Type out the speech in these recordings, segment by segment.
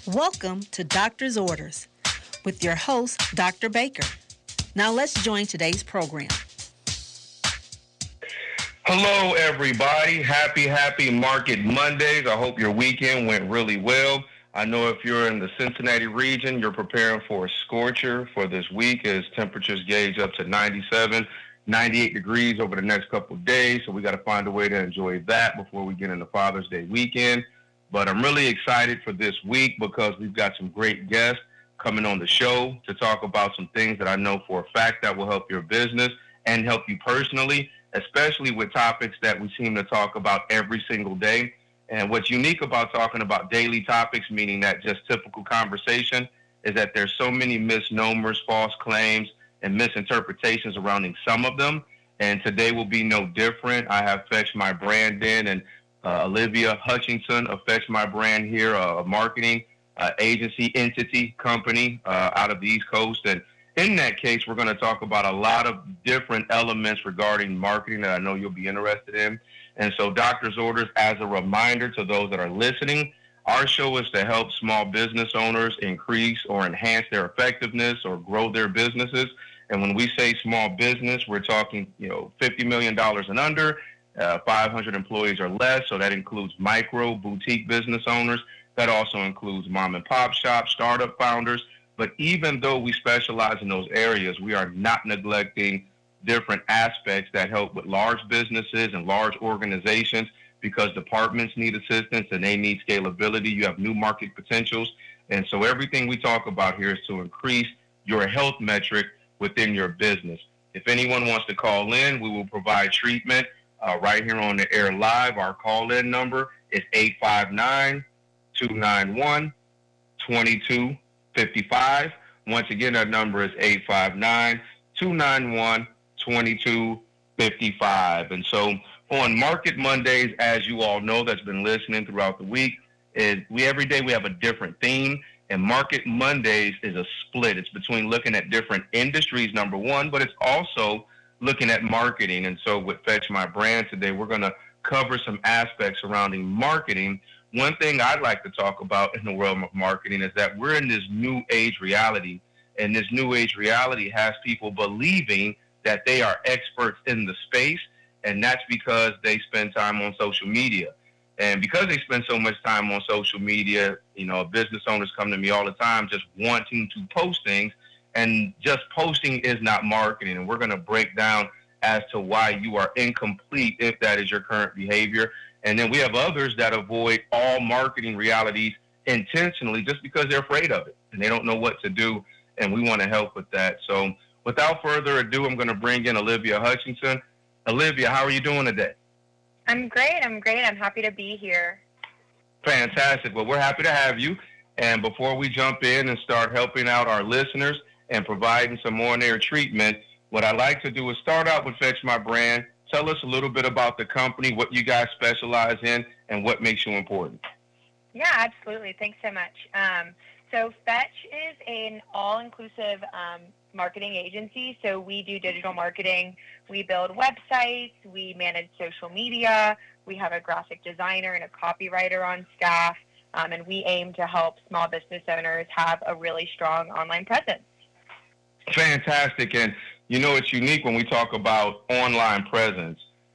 Welcome to Doctor's Orders with your host, Dr. Baker. Now let's join today's program. Hello, everybody. Happy Market Mondays. I hope your weekend went really well. I know if you're in the Cincinnati region, you're preparing for a scorcher for this week as temperatures gauge up to 97, 98 degrees over the next couple of days. So we got to find a way to enjoy that before we get into Father's Day weekend. But I'm really excited for this week because we've got some great guests coming on the show to talk about some things that I know for a fact that will help your business and help you personally, especially with topics that we seem to talk about every single day. And what's unique about talking about daily topics, meaning that just typical conversation, is that there's so many misnomers, false claims, and misinterpretations surrounding some of them. And today will be no different. I have Fetch My Brand in, and Olivia Hutchinson of Fetch My Brand here, a marketing agency, entity, company out of the East Coast. And in that case, we're going to talk about a lot of different elements regarding marketing that I know you'll be interested in. And so Doctor's Orders, as a reminder to those that are listening, our show is to help small business owners increase or enhance their effectiveness or grow their businesses. And when we say small business, we're talking, $50 million and under, 500 employees or less. So that includes micro boutique business owners. That also includes mom and pop shops, startup founders. But even though we specialize in those areas, we are not neglecting different aspects that help with large businesses and large organizations because departments need assistance and they need scalability. You have new market potentials. And so everything we talk about here is to increase your health metric within your business. If anyone wants to call in, we will provide treatment right here on the air live. Our call-in number is 859-291-2255. Once again, that number is 859-291-2255. And so on Market Mondays, as you all know, that's been listening throughout the week, every day we have a different theme. And Market Mondays is a split. It's between looking at different industries, number one, but it's also looking at marketing. And so with Fetch My Brand today, we're going to cover some aspects surrounding marketing. One thing I'd like to talk about in the world of marketing is that we're in this new age reality, and this new age reality has people believing that they are experts in the space, and that's because they spend time on social media. And because they spend so much time on social media, business owners come to me all the time just wanting to post things, and just posting is not marketing. And we're going to break down as to why you are incomplete if that is your current behavior. And then we have others that avoid all marketing realities intentionally just because they're afraid of it and they don't know what to do. And we want to help with that. So without further ado, I'm going to bring in Olivia Hutchinson. Olivia, how are you doing today? I'm great. I'm happy to be here. Fantastic. Well, we're happy to have you. And before we jump in and start helping out our listeners and providing some on-air treatment, what I like to do is start out with Fetch My Brand. Tell us a little bit about the company, what you guys specialize in, and what makes you important. Yeah, absolutely. Thanks so much. So Fetch is an all-inclusive marketing agency. So we do digital marketing. We build websites. We manage social media. We have a graphic designer and a copywriter on staff. And we aim to help small business owners have a really strong online presence. Fantastic. And, it's unique when we talk about online presence.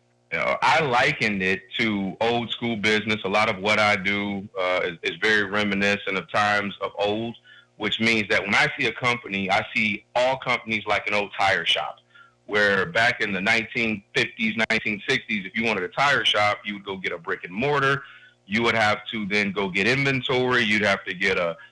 I likened it to old school business. A lot of what I do is very reminiscent of times of old, which means that when I see a company, I see all companies like an old tire shop, where back in the 1950s, 1960s, if you wanted a tire shop, you would go get a brick and mortar. You would have to then go get inventory. You'd have to get a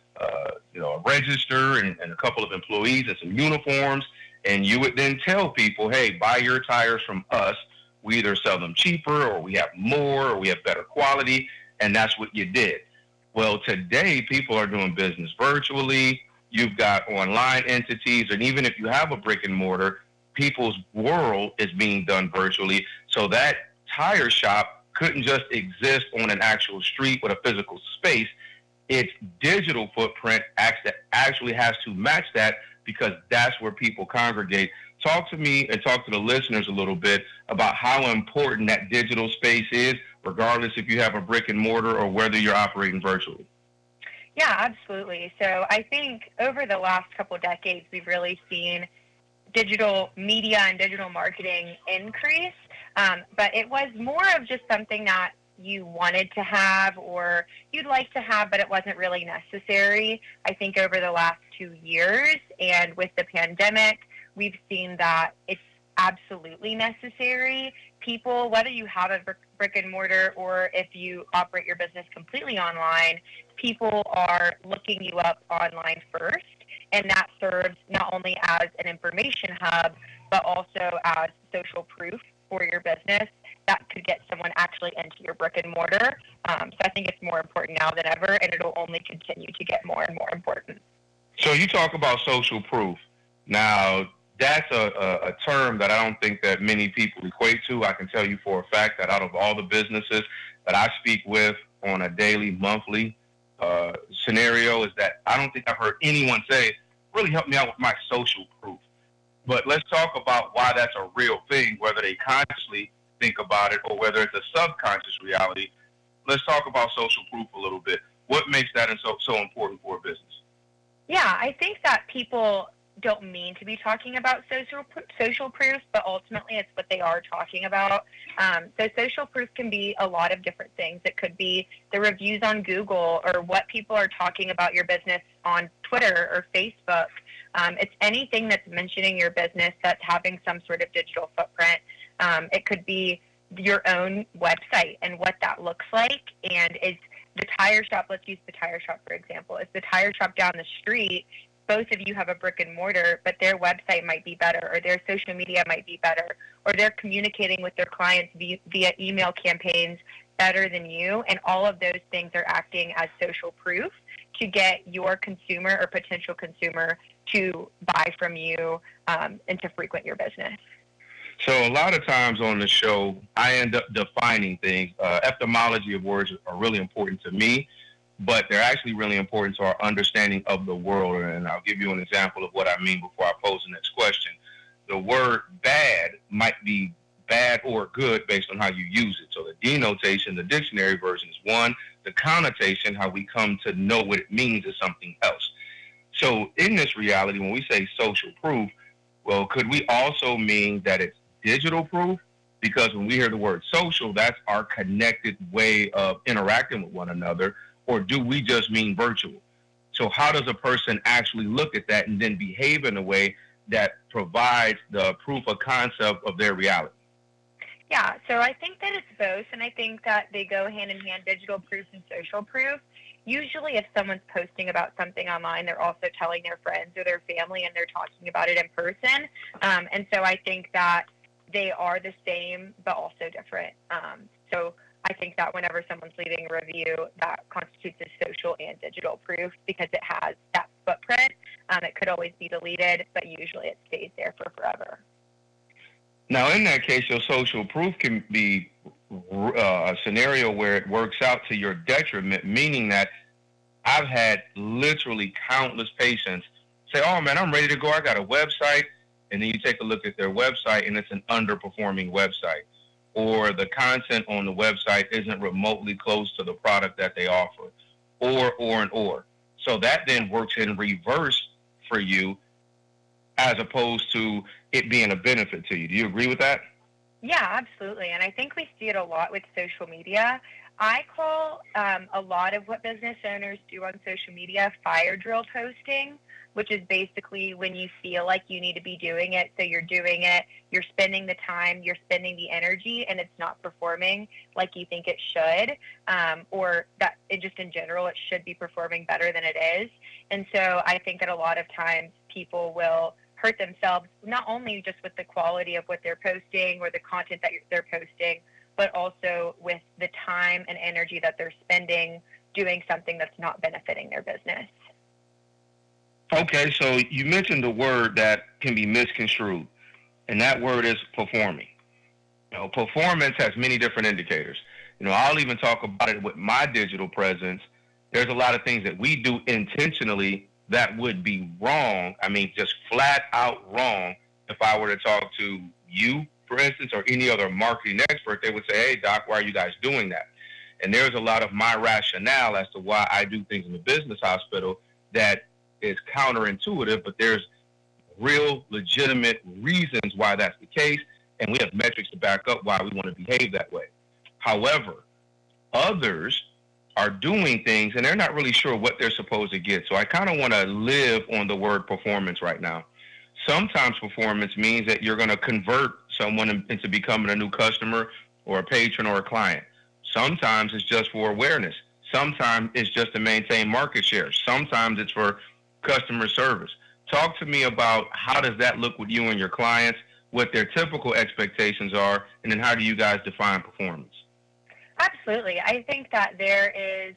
register and a couple of employees and some uniforms. And you would then tell people, hey, buy your tires from us. We either sell them cheaper or we have more or we have better quality. And that's what you did. Well, today people are doing business virtually. You've got online entities. And even if you have a brick and mortar, people's world is being done virtually. So that tire shop couldn't just exist on an actual street with a physical space. Its digital footprint actually has to match that because that's where people congregate. Talk to me and talk to the listeners a little bit about how important that digital space is, regardless if you have a brick and mortar or whether you're operating virtually. Yeah, absolutely. So I think over the last couple of decades, we've really seen digital media and digital marketing increase. But it was more of just something that you wanted to have or you'd like to have, but it wasn't really necessary. I think over the last 2 years and with the pandemic, we've seen that it's absolutely necessary. People, whether you have a brick and mortar or if you operate your business completely online, people are looking you up online first. And that serves not only as an information hub, but also as social proof for your business that could get someone actually into your brick and mortar. So I think it's more important now than ever, and it'll only continue to get more and more important. So you talk about social proof. Now, that's a term that I don't think that many people equate to. I can tell you for a fact that out of all the businesses that I speak with on a daily, monthly scenario is that I don't think I've heard anyone say, really help me out with my social proof. But let's talk about why that's a real thing, whether they consciously think about it or whether it's a subconscious reality. Let's talk about social proof a little bit. What makes that so important for a business? Yeah, I think that people don't mean to be talking about social proof, but ultimately it's what they are talking about. So social proof can be a lot of different things. It could be the reviews on Google or what people are talking about your business on Twitter or Facebook. It's anything that's mentioning your business that's having some sort of digital footprint. It could be your own website and what that looks like. And is the tire shop, let's use the tire shop, for example, is the tire shop down the street, both of you have a brick and mortar, but their website might be better or their social media might be better or they're communicating with their clients via email campaigns better than you. And all of those things are acting as social proof to get your consumer or potential consumer to buy from you and to frequent your business. So a lot of times on the show, I end up defining things. Etymology of words are really important to me, but they're actually really important to our understanding of the world. And I'll give you an example of what I mean before I pose the next question. The word bad might be bad or good based on how you use it. So the denotation, the dictionary version is one. The connotation, how we come to know what it means, is something else. So in this reality, when we say social proof, well, could we also mean that it's digital proof? Because when we hear the word social, that's our connected way of interacting with one another. Or do we just mean virtual? So how does a person actually look at that and then behave in a way that provides the proof of concept of their reality? Yeah, so I think that it's both, and I think that they go hand in hand, digital proof and social proof. Usually if someone's posting about something online, they're also telling their friends or their family, and they're talking about it in person. And so I think that they are the same, but also different. So I think that whenever someone's leaving a review, that constitutes as social and digital proof because it has that footprint. It could always be deleted, but usually it stays there for forever. Now, in that case, your social proof can be a scenario where it works out to your detriment, meaning that I've had literally countless patients say, oh, man, I'm ready to go. I got a website. And then you take a look at their website, and it's an underperforming website. Or the content on the website isn't remotely close to the product that they offer. Or. So that then works in reverse for you as opposed to it being a benefit to you. Do you agree with that? Yeah, absolutely. And I think we see it a lot with social media. I call a lot of what business owners do on social media fire drill posting, which is basically when you feel like you need to be doing it. So you're doing it, you're spending the time, you're spending the energy, and it's not performing like you think it should, or that it just in general, it should be performing better than it is. And so I think that a lot of times people will hurt themselves, not only just with the quality of what they're posting or the content that they're posting, but also with the time and energy that they're spending doing something that's not benefiting their business. Okay, so you mentioned the word that can be misconstrued, and that word is performing. You know, performance has many different indicators. You know, I'll even talk about it with my digital presence. There's a lot of things that we do intentionally that would be wrong. I mean, just flat out wrong. If I were to talk to you, for instance, or any other marketing expert, they would say, hey, Doc, why are you guys doing that? And there's a lot of my rationale as to why I do things in the business hospital that is counterintuitive, but there's real legitimate reasons why that's the case, and we have metrics to back up why we want to behave that way. However, others are doing things and they're not really sure what they're supposed to get. So I kind of want to live on the word performance right now. Sometimes performance means that you're going to convert someone into becoming a new customer or a patron or a client. Sometimes it's just for awareness. Sometimes it's just to maintain market share. Sometimes it's for customer service. Talk to me about how does that look with you and your clients, what their typical expectations are, and then how do you guys define performance? Absolutely. I think that there is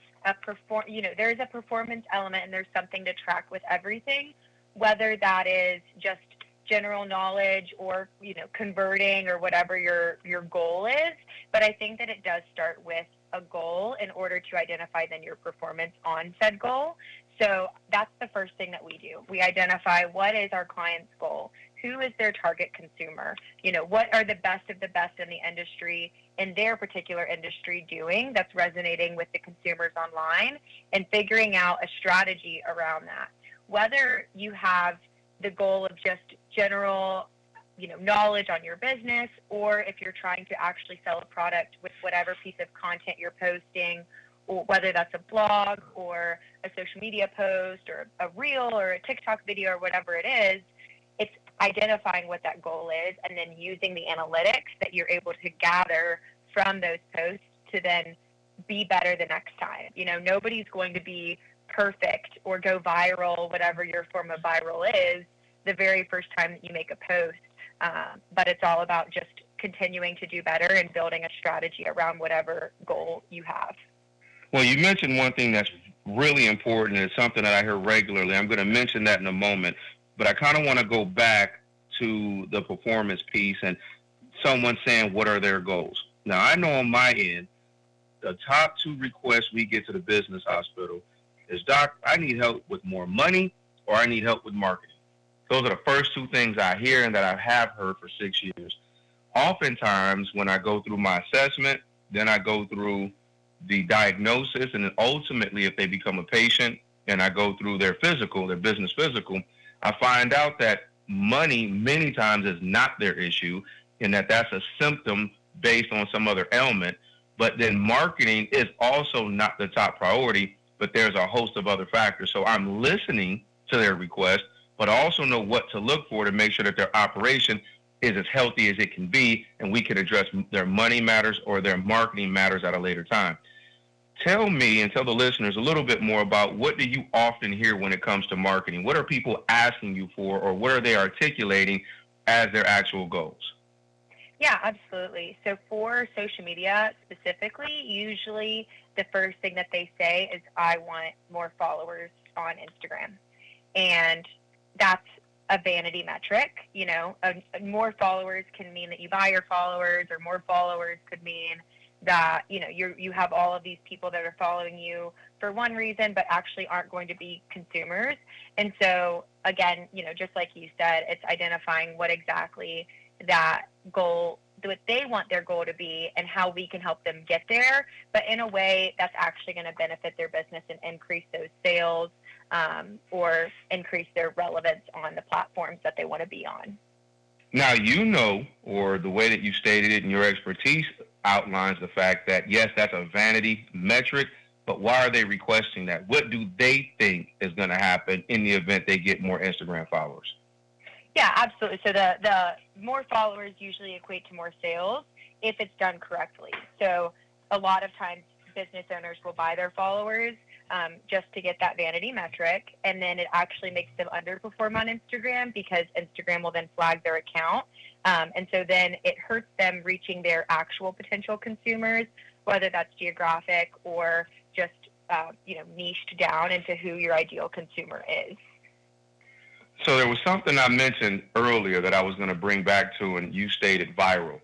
there's a performance element and there's something to track with everything, whether that is just general knowledge or, converting or whatever your goal is. But I think that it does start with a goal in order to identify then your performance on said goal. So that's the first thing that we do. We identify what is our client's goal, who is their target consumer, what are the best of the best in the industry, in their particular industry doing that's resonating with the consumers online, and figuring out a strategy around that. Whether you have the goal of just general, knowledge on your business, or if you're trying to actually sell a product with whatever piece of content you're posting, or whether that's a blog or a social media post or a reel or a TikTok video or whatever it is, it's identifying what that goal is and then using the analytics that you're able to gather from those posts to then be better the next time. Nobody's going to be perfect or go viral, whatever your form of viral is, the very first time that you make a post. But it's all about just continuing to do better and building a strategy around whatever goal you have. Well, you mentioned one thing that's really important, and it's something that I hear regularly. I'm going to mention that in a moment, but I kind of want to go back to the performance piece and someone saying, what are their goals? Now, I know on my end, the top two requests we get to the business hospital is, Doc, I need help with more money or I need help with marketing. Those are the first two things I hear and that I have heard for 6 years. Oftentimes, when I go through my assessment, then I go through the diagnosis, and then ultimately, if they become a patient and I go through their business physical, I find out that money many times is not their issue and that's a symptom based on some other ailment. But then marketing is also not the top priority, but there's a host of other factors. So I'm listening to their request, but I also know what to look for to make sure that their operation is as healthy as it can be, and we can address their money matters or their marketing matters at a later time. Tell me and tell the listeners a little bit more about what do you often hear when it comes to marketing? What are people asking you for, or what are they articulating as their actual goals? Yeah, absolutely. So for social media specifically, usually the first thing that they say is, I want more followers on Instagram. And that's a vanity metric. More followers can mean that you buy your followers, or more followers could mean that, you have all of these people that are following you for one reason, but actually aren't going to be consumers. And so again, just like you said, it's identifying what exactly that goal, what they want their goal to be, and how we can help them get there, but in a way that's actually going to benefit their business and increase those sales, or increase their relevance on the platforms that they want to be on. Now, or the way that you stated it and your expertise outlines the fact that, yes, that's a vanity metric, but why are they requesting that? What do they think is going to happen in the event they get more Instagram followers? Yeah, absolutely. So the more followers usually equate to more sales if it's done correctly. So a lot of times business owners will buy their followers just to get that vanity metric, and then it actually makes them underperform on Instagram because Instagram will then flag their account. And so then it hurts them reaching their actual potential consumers, whether that's geographic or just, niched down into who your ideal consumer is. So there was something I mentioned earlier that I was going to bring back to, and you stated viral.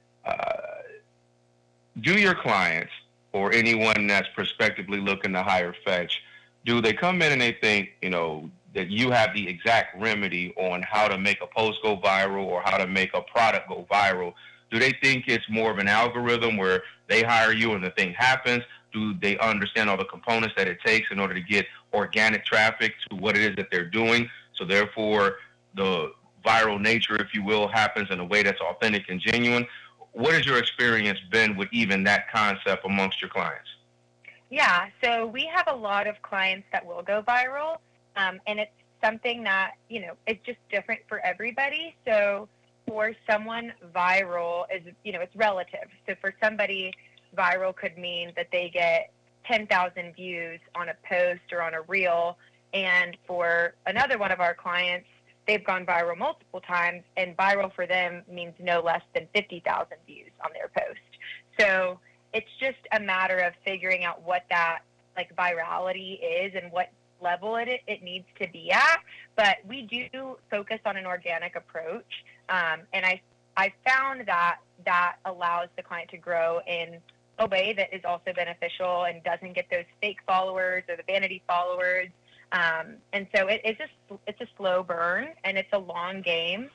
Do your clients or anyone that's prospectively looking to hire Fetch, do they come in and they think, that you have the exact remedy on how to make a post go viral or how to make a product go viral? Do they think it's more of an algorithm where they hire you and the thing happens? Do they understand all the components that it takes in order to get organic traffic to what it is that they're doing? So therefore, the viral nature, if you will, happens in a way that's authentic and genuine. What has your experience been with even that concept amongst your clients? Yeah, so we have a lot of clients that will go viral, and it's something that, it's just different for everybody. So for someone, viral is, it's relative. So for somebody, viral could mean that they get 10,000 views on a post or on a reel. And for another one of our clients, they've gone viral multiple times, and viral for them means no less than 50,000 views on their post. So it's just a matter of figuring out what that virality is and what level it needs to be at. But we do focus on an organic approach. And I found that allows the client to grow in a way that is also beneficial and doesn't get those fake followers or the vanity followers. And so it's a slow burn, and it's a long game.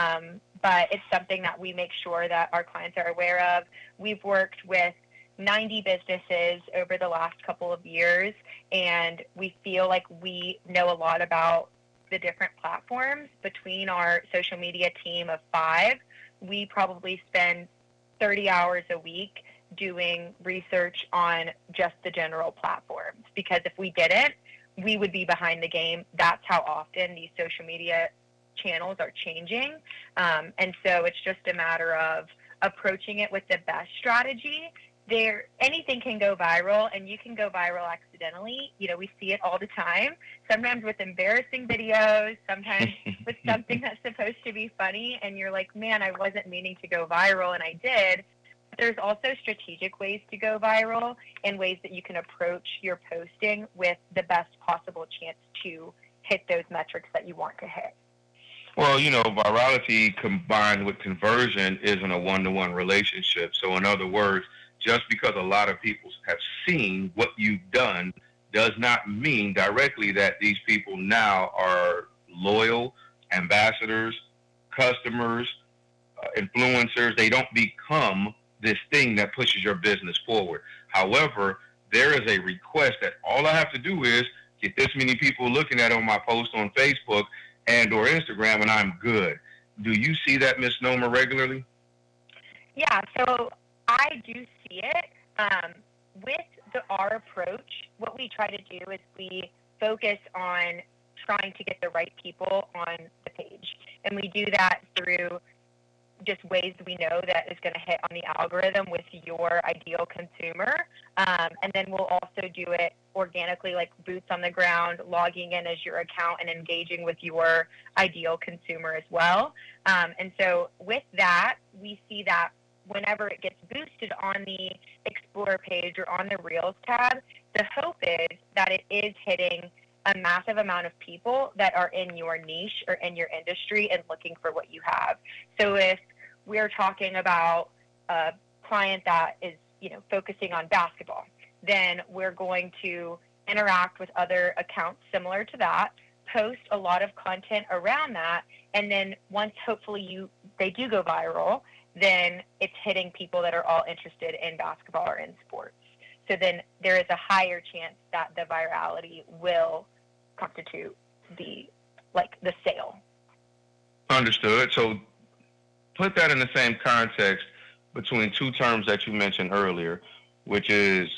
But it's something that we make sure that our clients are aware of. We've worked with 90 businesses over the last couple of years, and we feel like we know a lot about the different platforms. Between our social media team of 5, we probably spend 30 hours a week doing research on just the general platforms, because if we didn't, we would be behind the game. That's how often these social media channels are changing. And so it's just a matter of approaching it with the best strategy. Anything can go viral, and you can go viral accidentally. We see it all the time, sometimes with embarrassing videos, sometimes with something that's supposed to be funny, and you're like, man, I wasn't meaning to go viral, and I did. There's also strategic ways to go viral and ways that you can approach your posting with the best possible chance to hit those metrics that you want to hit. Well, virality combined with conversion isn't a one-to-one relationship. So in other words, just because a lot of people have seen what you've done does not mean directly that these people now are loyal ambassadors, customers, influencers. They don't become this thing that pushes your business forward. However, there is a request that all I have to do is get this many people looking at on my post on Facebook and or Instagram, and I'm good. Do you see that misnomer regularly? Yeah, so I do see it. With our approach, what we try to do is we focus on trying to get the right people on the page. And we do that through just ways we know that is going to hit on the algorithm with your ideal consumer. And then we'll also do it organically, like boots on the ground, logging in as your account and engaging with your ideal consumer as well. And so with that, we see that whenever it gets boosted on the Explore page or on the Reels tab, the hope is that it is hitting a massive amount of people that are in your niche or in your industry and looking for what you have. So if we're talking about a client that is, focusing on basketball, then we're going to interact with other accounts similar to that, post a lot of content around that, and then once hopefully they do go viral, then it's hitting people that are all interested in basketball or in sports. So then there is a higher chance that the virality will constitute the sale. Understood. So put that in the same context between two terms that you mentioned earlier, which is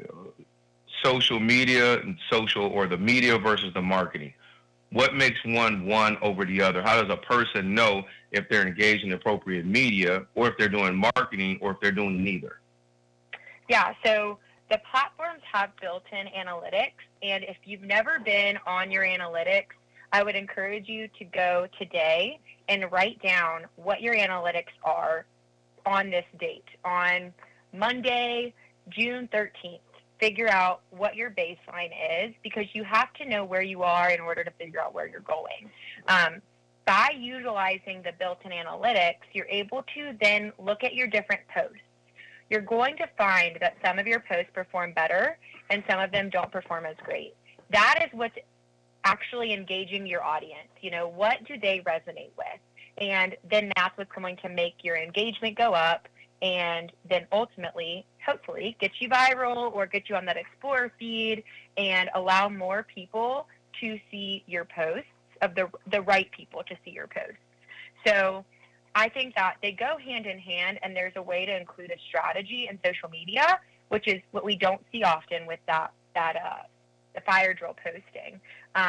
social media and social, or the media versus the marketing. What makes one over the other? How does a person know if they're engaged in appropriate media, or if they're doing marketing, or if they're doing neither? Yeah, so the platforms have built-in analytics, and if you've never been on your analytics, I would encourage you to go today and write down what your analytics are on this date. On Monday, June 13th, figure out what your baseline is, because you have to know where you are in order to figure out where you're going. By utilizing the built-in analytics, you're able to then look at your different posts. You're going to find that some of your posts perform better and some of them don't perform as great. That is what's actually engaging your audience. What do they resonate with? And then that's what's going to make your engagement go up, and then ultimately, hopefully, get you viral or get you on that Explorer feed and allow more people to see your posts, of the right people to see your posts. So I think that they go hand in hand, and there's a way to include a strategy in social media, which is what we don't see often with the fire drill posting.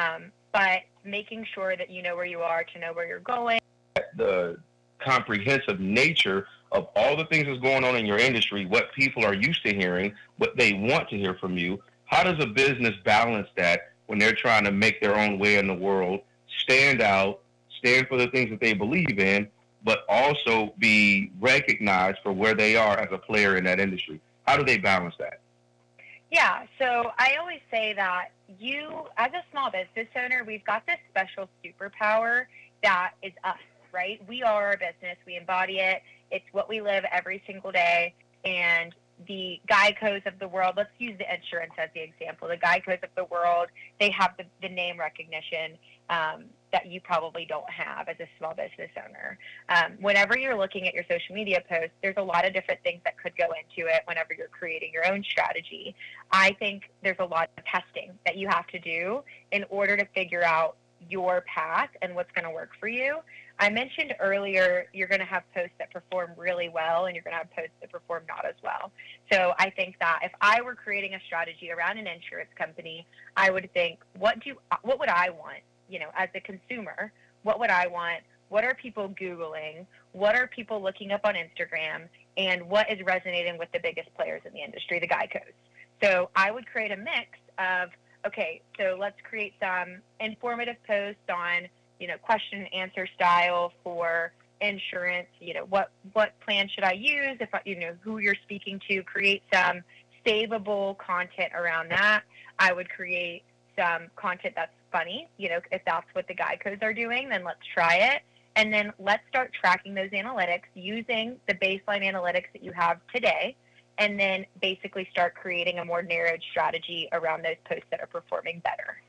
But making sure that you know where you are to know where you're going. The comprehensive nature of all the things that's going on in your industry, what people are used to hearing, what they want to hear from you. How does a business balance that when they're trying to make their own way in the world, stand out, stand for the things that they believe in, but also be recognized for where they are as a player in that industry? How do they balance that? Yeah, so I always say that you, as a small business owner, we've got this special superpower that is us, right? We are our business. We embody it. It's what we live every single day. And the Geicos of the world, let's use the insurance as the example. The Geicos of the world, they have the name recognition that you probably don't have as a small business owner. Whenever you're looking at your social media posts, there's a lot of different things that could go into it whenever you're creating your own strategy. I think there's a lot of testing that you have to do in order to figure out your path and what's going to work for you. I mentioned earlier, you're going to have posts that perform really well, and you're going to have posts that perform not as well. So I think that if I were creating a strategy around an insurance company, I would think, what would I want? You know, as a consumer, what would I want? What are people Googling? What are people looking up on Instagram? And what is resonating with the biggest players in the industry, the Geicos? So I would create a mix of, okay, so let's create some informative posts on, you know, question and answer style for insurance. You know, what plan should I use? If you know who you're speaking to, create some savable content around that. I would create some content that's funny. You know, if that's what the Geicos are doing, then let's try it. And then let's start tracking those analytics using the baseline analytics that you have today. And then basically start creating a more narrowed strategy around those posts that are performing better.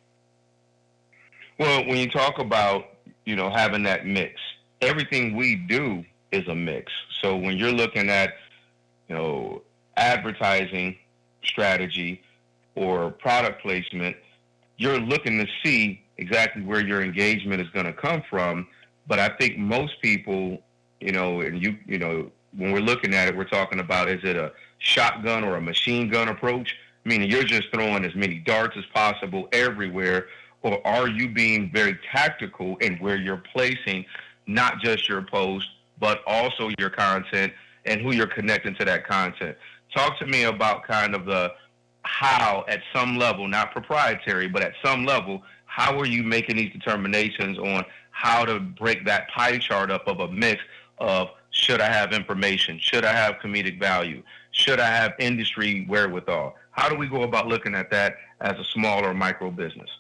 Well, when you talk about, you know, having that mix, everything we do is a mix. So when you're looking at, you know, advertising strategy or product placement, you're looking to see exactly where your engagement is going to come from. But I think most people, you know, and you know, when we're looking at it, we're talking about, is it a shotgun or a machine gun approach? Meaning you're just throwing as many darts as possible everywhere, or are you being very tactical in where you're placing not just your post, but also your content and who you're connecting to that content? Talk to me about kind of the how at some level, not proprietary, but at some level, how are you making these determinations on how to break that pie chart up of a mix of, should I have information? Should I have comedic value? Should I have industry wherewithal? How do we go about looking at that as a small or micro business?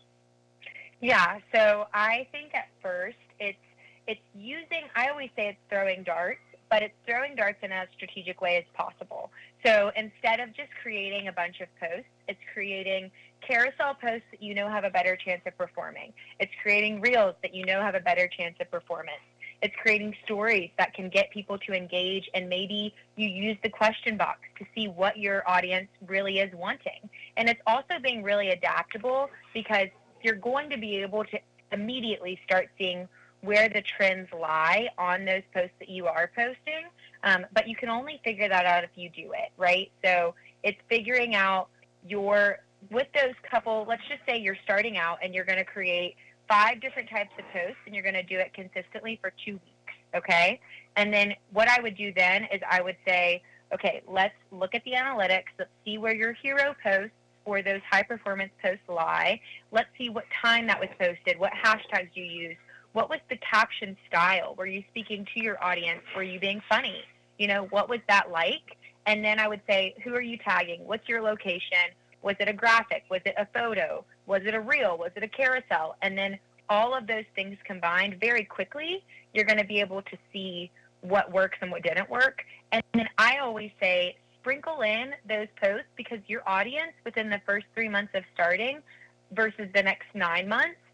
Yeah, so I think at first it's using, I always say it's throwing darts, but it's throwing darts in as strategic way as possible. So instead of just creating a bunch of posts, it's creating carousel posts that you know have a better chance of performing. It's creating reels that you know have a better chance of performance. It's creating stories that can get people to engage, and maybe you use the question box to see what your audience really is wanting. And it's also being really adaptable, because you're going to be able to immediately start seeing where the trends lie on those posts that you are posting. But you can only figure that out if you do it, right? So it's figuring out with those couple, let's just say you're starting out and you're going to create 5 different types of posts, and you're going to do it consistently for 2 weeks, okay? And then what I would do then is I would say, okay, let's look at the analytics. Let's see where your hero posts or those high-performance posts lie. Let's see what time that was posted, what hashtags you used, what was the caption style? Were you speaking to your audience? Were you being funny? You know, what was that like? And then I would say, who are you tagging? What's your location? Was it a graphic? Was it a photo? Was it a reel? Was it a carousel? And then all of those things combined, very quickly, you're going to be able to see what works and what didn't work. And then I always say, sprinkle in those posts, because your audience within the first 3 months of starting versus the next 9 months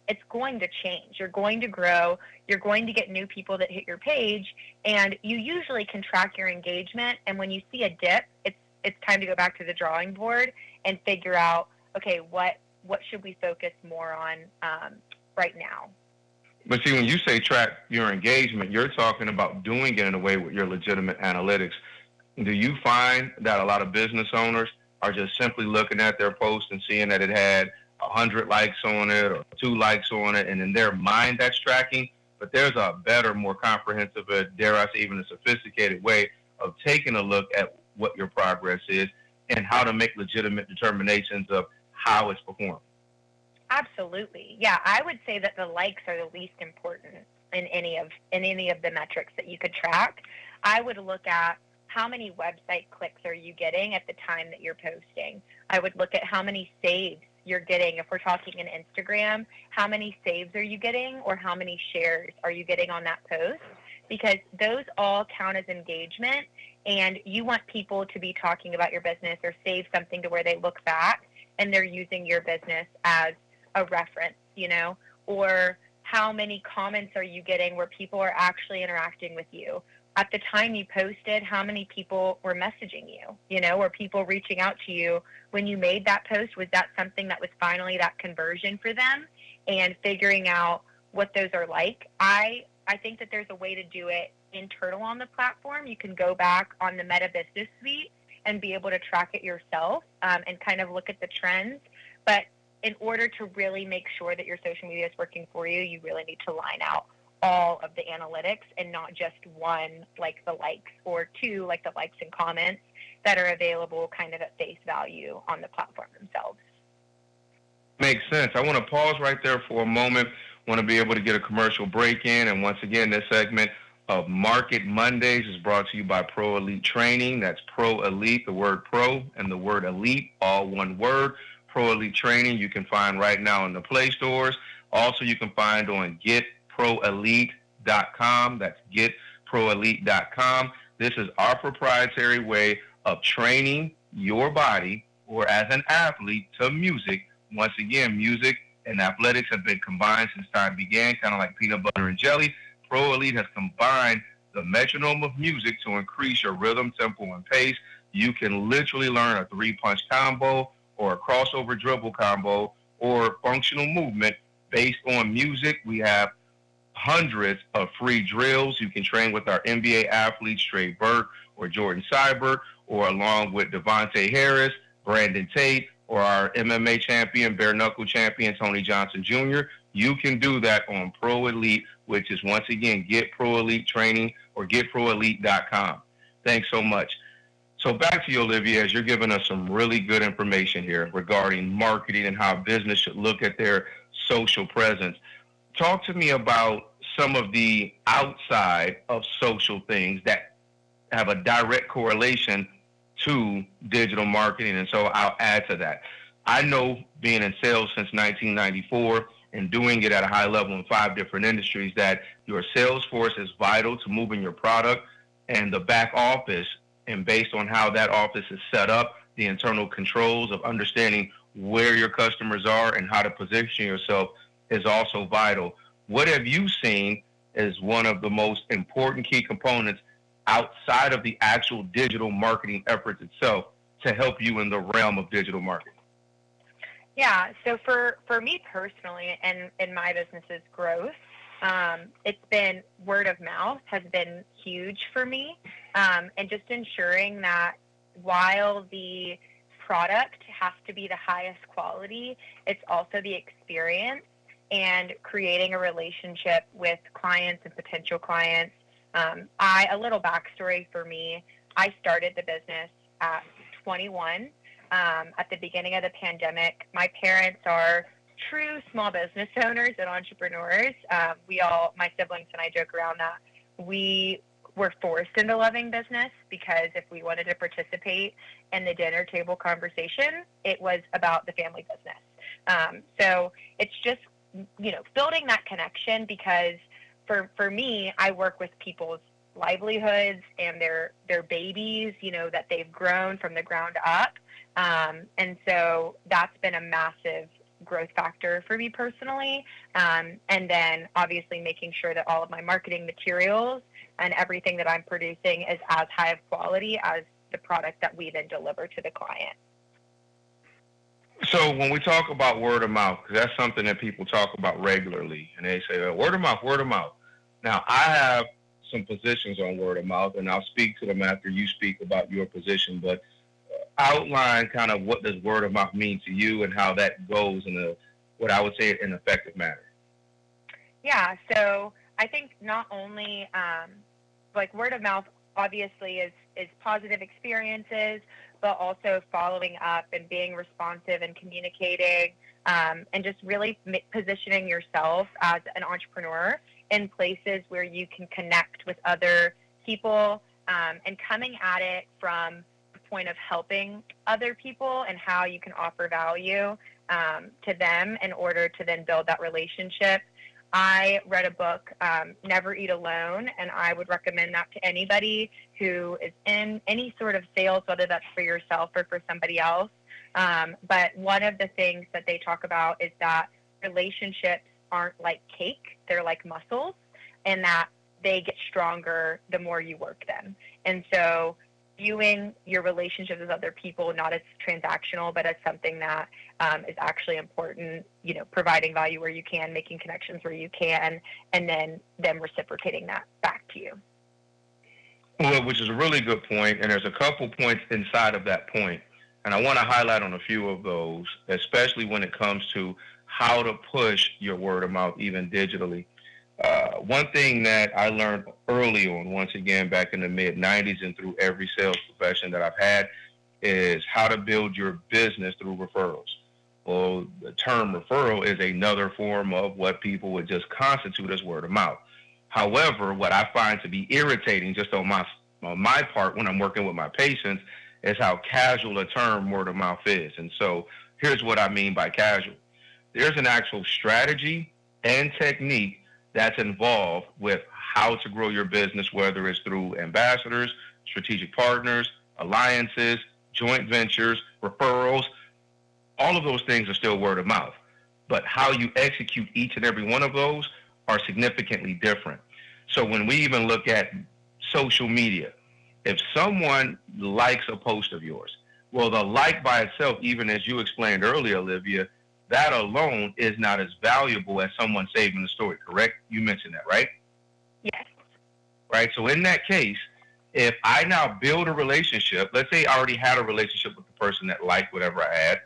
it's going to change. You're going to grow. You're going to get new people that hit your page, and you usually can track your engagement. And when you see a dip, it's time to go back to the drawing board and figure out, okay, what should we focus more on right now? But see, when you say track your engagement, you're talking about doing it in a way with your legitimate analytics. Do you find that a lot of business owners are just simply looking at their post and seeing that it had 100 likes on it or 2 likes on it, and in their mind that's tracking? But there's a better, more comprehensive, dare I say even a sophisticated way of taking a look at what your progress is and how to make legitimate determinations of how it's performed. Absolutely. Yeah, I would say that the likes are the least important in any of the metrics that you could track. I would look at how many website clicks are you getting at the time that you're posting. I would look at how many saves you're getting. If we're talking in Instagram, how many saves are you getting, or how many shares are you getting on that post? Because those all count as engagement, and you want people to be talking about your business or save something to where they look back and they're using your business as a reference, or how many comments are you getting where people are actually interacting with you? At the time you posted, how many people were messaging you? Were people reaching out to you when you made that post? Was that something that was finally that conversion for them? And figuring out what those are like. I think that there's a way to do it internal on the platform. You can go back on the Meta Business Suite and be able to track it yourself and kind of look at the trends. But in order to really make sure that your social media is working for you, you really need to line out all of the analytics and not just one, like the likes, or two, like the likes and comments that are available kind of at face value on the platform themselves. Makes sense. I want to pause right there for a moment. Want to be able to get a commercial break in. And once again, this segment of Market Mondays is brought to you by Pro Elite Training. That's Pro Elite, the word pro and the word elite, all one word. Pro Elite Training you can find right now in the Play stores. Also, you can find on getproelite.com. That's getproelite.com. This is our proprietary way of training your body, or as an athlete, to music. Once again, music and athletics have been combined since time began, kind of like peanut butter and jelly. Pro Elite has combined the metronome of music to increase your rhythm, tempo, and pace. You can literally learn a 3-punch combo or a crossover dribble combo or functional movement based on music. We have hundreds of free drills. You can train with our NBA athletes, Trey Burke or Jordan Seibert, or along with Devontae Harris, Brandon Tate, or our MMA champion, bare knuckle champion, Tony Johnson Jr. You can do that on Pro Elite, which is, once again, Get Pro Elite Training or getproelite.com. Thanks so much. So back to you, Olivia, as you're giving us some really good information here regarding marketing and how business should look at their social presence. Talk to me about some of the outside of social things that have a direct correlation to digital marketing, and so I'll add to that. I know, being in sales since 1994 and doing it at a high level in 5 different industries, that your sales force is vital to moving your product, and the back office, and based on how that office is set up, the internal controls of understanding where your customers are and how to position yourself is also vital. What have you seen as one of the most important key components outside of the actual digital marketing efforts itself to help you in the realm of digital marketing? Yeah, so for me personally and in my business's growth, it's been word of mouth has been huge for me, and just ensuring that while the product has to be the highest quality, it's also the experience and creating a relationship with clients and potential clients. A little backstory for me, I started the business at 21 at the beginning of the pandemic. My parents are true small business owners and entrepreneurs. My siblings and I joke around that we were forced into loving business, because if we wanted to participate in the dinner table conversation, it was about the family business. So it's just, building that connection, because for me, I work with people's livelihoods and their babies, that they've grown from the ground up. And so that's been a massive growth factor for me personally. And then obviously making sure that all of my marketing materials and everything that I'm producing is as high of quality as the product that we then deliver to the client. So when we talk about word of mouth, because that's something that people talk about regularly, and they say, word of mouth, word of mouth. Now, I have some positions on word of mouth, and I'll speak to them after you speak about your position, but outline kind of what does word of mouth mean to you and how that goes in what I would say in an effective manner. Yeah, so I think not only like word of mouth obviously is positive experiences, but also following up and being responsive and communicating and just really positioning yourself as an entrepreneur in places where you can connect with other people and coming at it from the point of helping other people and how you can offer value to them in order to then build that relationship. I read a book, Never Eat Alone, and I would recommend that to anybody who is in any sort of sales, whether that's for yourself or for somebody else. But one of the things that they talk about is that relationships aren't like cake, they're like muscles, and that they get stronger the more you work them. And so viewing your relationships with other people not as transactional, but as something that is actually important, providing value where you can, making connections where you can, and then them reciprocating that back to you. Well, which is a really good point, and there's a couple points inside of that point, and I want to highlight on a few of those, especially when it comes to how to push your word of mouth even digitally. One thing that I learned early on, once again, back in the mid-'90s and through every sales profession that I've had, is how to build your business through referrals. Well, the term referral is another form of what people would just constitute as word of mouth. However, what I find to be irritating just on my part when I'm working with my patients is how casual a term word of mouth is. And so here's what I mean by casual. There's an actual strategy and technique that's involved with how to grow your business, whether it's through ambassadors, strategic partners, alliances, joint ventures, referrals. All of those things are still word of mouth. But how you execute each and every one of those are significantly different. So when we even look at social media, if someone likes a post of yours, well, the like by itself, even as you explained earlier, Olivia, that alone is not as valuable as someone saving the story, correct? You mentioned that, right? Yes. Right. So in that case, if I now build a relationship, let's say I already had a relationship with the person that liked whatever I had,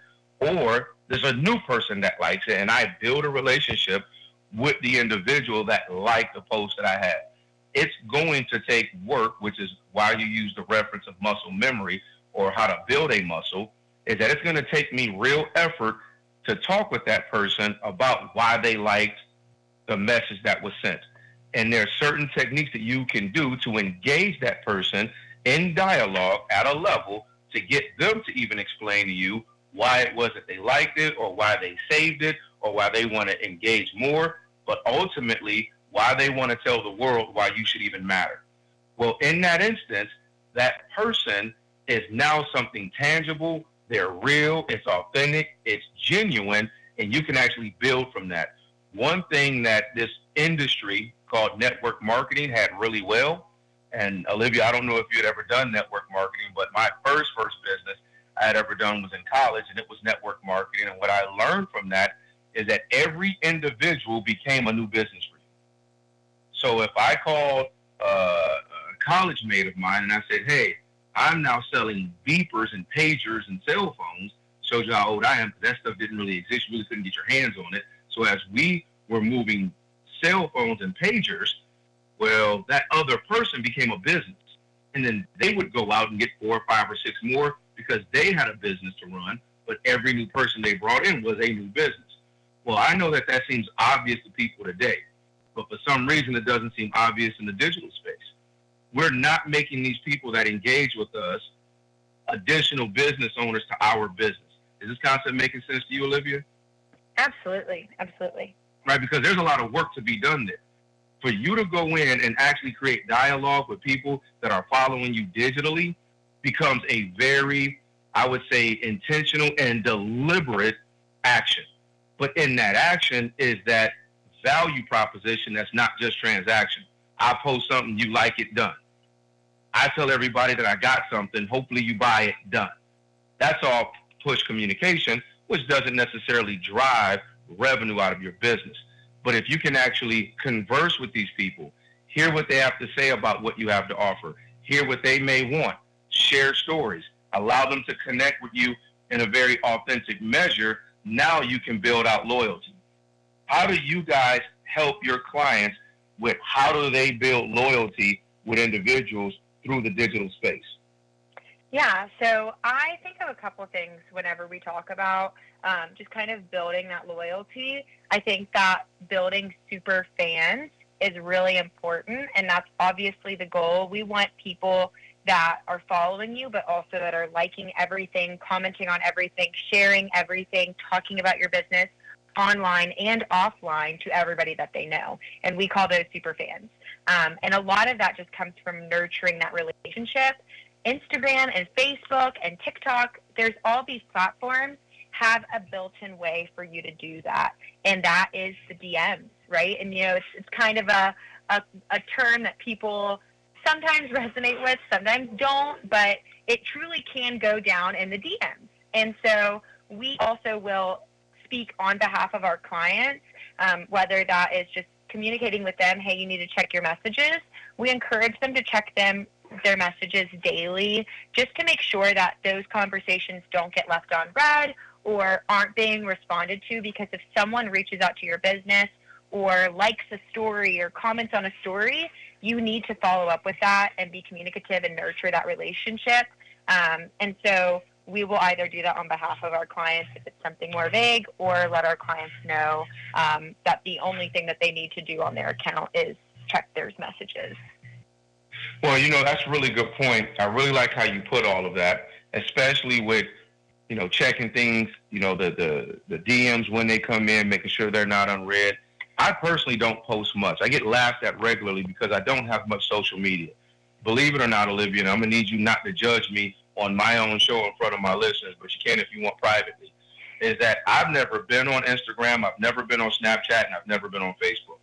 or there's a new person that likes it, and I build a relationship with the individual that liked the post that I had. It's going to take work, which is why you use the reference of muscle memory or how to build a muscle, is that it's going to take me real effort to talk with that person about why they liked the message that was sent. And there are certain techniques that you can do to engage that person in dialogue at a level to get them to even explain to you why it was that they liked it or why they saved it or why they want to engage more, but ultimately why they want to tell the world why you should even matter. Well, in that instance, that person is now something tangible. They're real, it's authentic, it's genuine, and you can actually build from that. One thing that this industry called network marketing had really well, and Olivia, I don't know if you had ever done network marketing, but my first business I had ever done was in college, and it was network marketing. And what I learned from that is that every individual became a new business for you. So if I called a college mate of mine and I said, hey, I'm now selling beepers and pagers and cell phones, shows you how old I am, because that stuff didn't really exist. You really couldn't get your hands on it. So as we were moving cell phones and pagers, well, that other person became a business. And then they would go out and get 4, 5, or 6 more because they had a business to run, but every new person they brought in was a new business. Well, I know that seems obvious to people today, but for some reason it doesn't seem obvious in the digital space. We're not making these people that engage with us additional business owners to our business. Is this concept making sense to you, Olivia? Absolutely. Absolutely. Right, because there's a lot of work to be done there. For you to go in and actually create dialogue with people that are following you digitally becomes a very, I would say, intentional and deliberate action. But in that action is that value proposition that's not just transaction. I post something, you like it, done. I tell everybody that I got something, hopefully you buy it, done. That's all push communication, which doesn't necessarily drive revenue out of your business. But if you can actually converse with these people, hear what they have to say about what you have to offer, hear what they may want, share stories, allow them to connect with you in a very authentic measure, now you can build out loyalty. How do you guys help your clients with how do they build loyalty with individuals through the digital space? Yeah, so I think of a couple of things whenever we talk about just kind of building that loyalty. I think that building super fans is really important, and that's obviously the goal. We want people that are following you, but also that are liking everything, commenting on everything, sharing everything, talking about your business online and offline to everybody that they know. And we call those super fans. And a lot of that just comes from nurturing that relationship. Instagram and Facebook and TikTok, there's all these platforms have a built-in way for you to do that. And that is the DMs, right? And, you know, it's kind of a term that people sometimes resonate with, sometimes don't, but it truly can go down in the DMs. And so we also will speak on behalf of our clients, whether that is just communicating with them, hey, you need to check your messages. We encourage them to check their messages daily just to make sure that those conversations don't get left on read or aren't being responded to, because if someone reaches out to your business or likes a story or comments on a story, you need to follow up with that and be communicative and nurture that relationship. And so we will either do that on behalf of our clients if it's something more vague, or let our clients know that the only thing that they need to do on their account is check their messages. Well, you know, that's a really good point. I really like how you put all of that, especially with, you know, checking things, you know, the DMs when they come in, making sure they're not unread. I personally don't post much. I get laughed at regularly because I don't have much social media. Believe it or not, Olivia, and I'm going to need you not to judge me on my own show in front of my listeners, but you can if you want privately, is that I've never been on Instagram, I've never been on Snapchat, and I've never been on Facebook.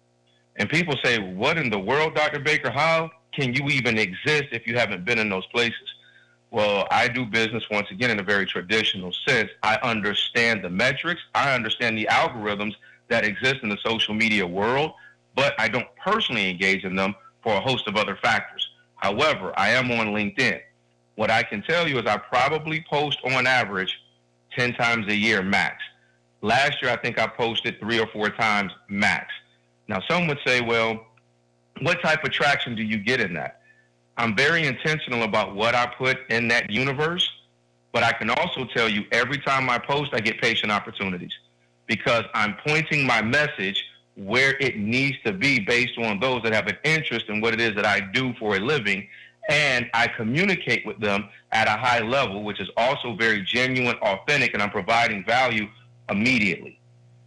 And people say, what in the world, Dr. Baker, how can you even exist if you haven't been in those places? Well, I do business, once again, in a very traditional sense. I understand the metrics, I understand the algorithms that exist in the social media world, but I don't personally engage in them for a host of other factors. However, I am on LinkedIn. What I can tell you is I probably post on average 10 times a year max. Last year, I think I posted 3 or 4 times max. Now, some would say, well, what type of traction do you get in that? I'm very intentional about what I put in that universe, but I can also tell you every time I post, I get patient opportunities because I'm pointing my message where it needs to be based on those that have an interest in what it is that I do for a living. And I communicate with them at a high level, which is also very genuine, authentic, and I'm providing value immediately.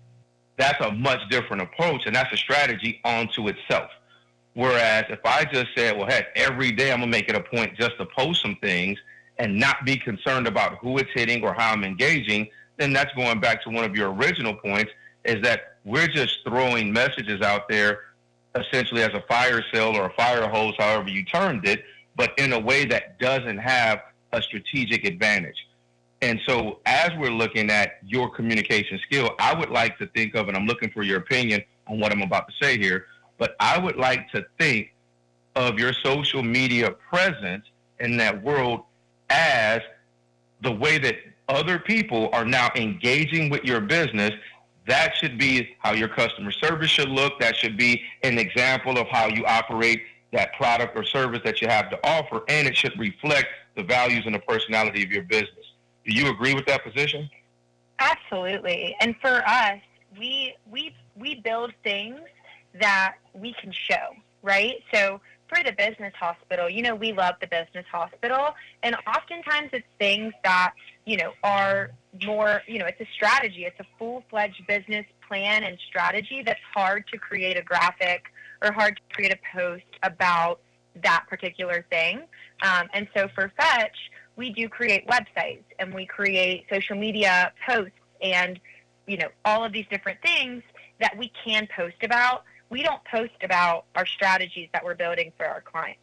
That's a much different approach, and that's a strategy onto itself. Whereas if I just said, well, heck, every day I'm going to make it a point just to post some things and not be concerned about who it's hitting or how I'm engaging, then that's going back to one of your original points, is that we're just throwing messages out there essentially as a fire sale or a fire hose, however you termed it, but in a way that doesn't have a strategic advantage. And so as we're looking at your communication skill, I would like to think of, and I'm looking for your opinion on what I'm about to say here, but I would like to think of your social media presence in that world as the way that other people are now engaging with your business. That should be how your customer service should look. That should be an example of how you operate that product or service that you have to offer, and it should reflect the values and the personality of your business. Do you agree with that position? Absolutely. And for us, we build things that we can show, right? So for the business hospital, you know, we love the business hospital, and oftentimes it's things that, you know, are more, you know, it's a strategy. It's a full-fledged business plan and strategy that's hard to create a graphic or hard to create a post about that particular thing. And so for Fetch, we do create websites and we create social media posts, and all of these different things that we can post about. We don't post about our strategies that we're building for our clients,